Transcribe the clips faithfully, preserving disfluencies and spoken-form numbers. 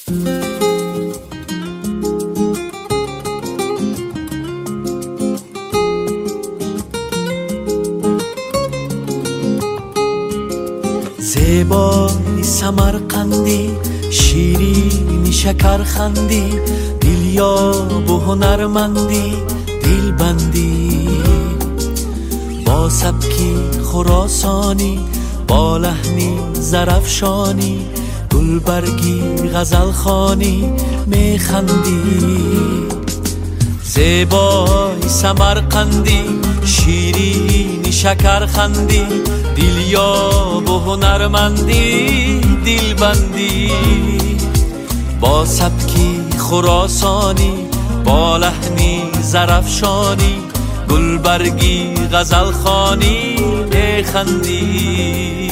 زیبای سمرقندی، شیرینی شکرخندی، دیلیاب و هنرمندی، دیلبندی. با سبکی خراسانی، با لحنی زرفشانی، گلبرگی غزلخوانی میخندی. زیبای سمرقندی، شیرینی شکرخندی، دیلیاب و هنرمندی، دیلبندی. با سبکی خراسانی، با لحنی زرفشانی، گلبرگی غزلخوانی میخندی.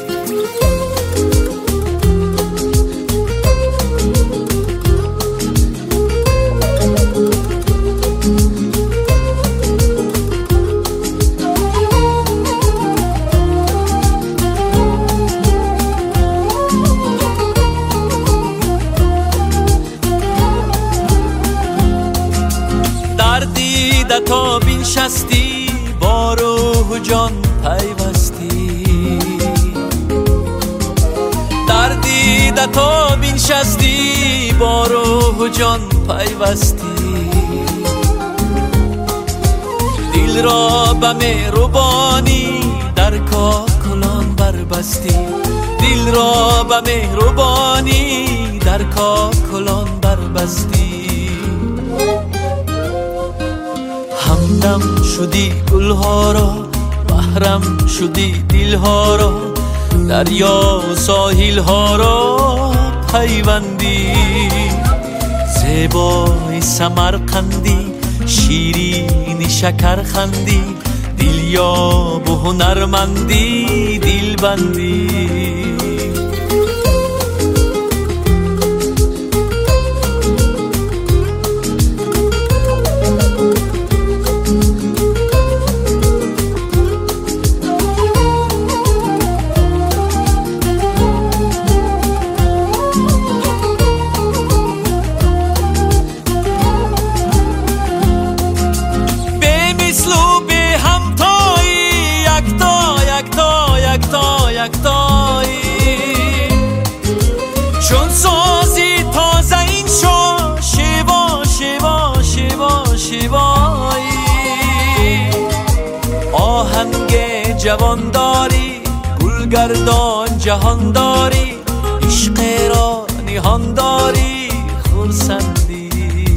تا بینشستی، با روح و جان پیوستی. در دیده تا بینشستی، با روح و جان پیوستی. دل را به مهربانی در کاکلان بربستی. دل را به مهربانی در کاکلان بربستی. همدم شدی گلها را، محرم شدی دلها را، دریا و ساحل ها را پیوندی. زیبای سمرقندی، شیرینی شکرخندی، دیلیاب و هنرمندی، دیلبندی. چون سازی تازه این شو، شیوا شیوا شیوا شیوایی. آهنگ جوانداری، گلگردان جهانداری، عشق را نهانداری خرسندی.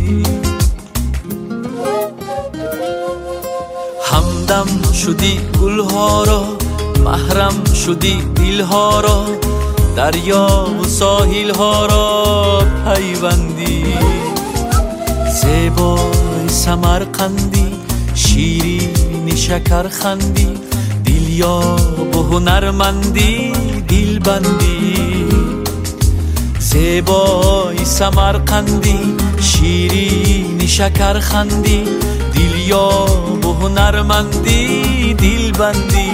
همدم شدی گلها را، محرم شدی دلها را، دریا و ساحل ها را پیوندی. زیبای سمرقندی، شیرینی شکرخندی، دیلیاب و هنرمندی، دیلبندی. زیبای سمرقندی، شیرینی شکرخندی، دیلیاب و هنرمندی، دیلبندی.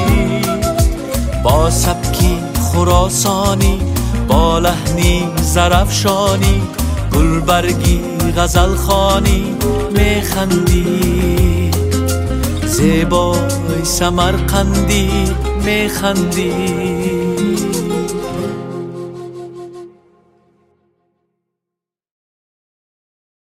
با سبکی خراسانی، با لحنی زرفشانی، گلبرگی غزلخوانی میخندی. زیبای سمرقندی میخندی.